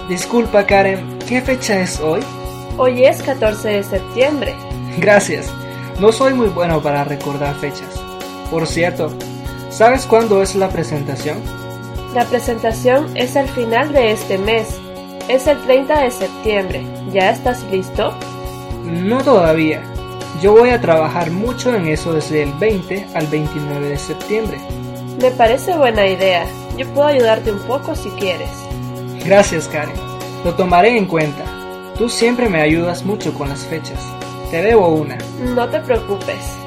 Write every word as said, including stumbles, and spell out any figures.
Disculpa, Karen, ¿qué fecha es hoy? Hoy es catorce de septiembre. Gracias. No soy muy bueno para recordar fechas. Por cierto, ¿sabes cuándo es la presentación? La presentación es al final de este mes. Es el treinta de septiembre. ¿Ya estás listo? No todavía. Yo voy a trabajar mucho en eso desde el veinte al veintinueve de septiembre. Me parece buena idea. Yo puedo ayudarte un poco si quieres. Gracias, Karen. Lo tomaré en cuenta. Tú siempre me ayudas mucho con las fechas. Te debo una. No te preocupes.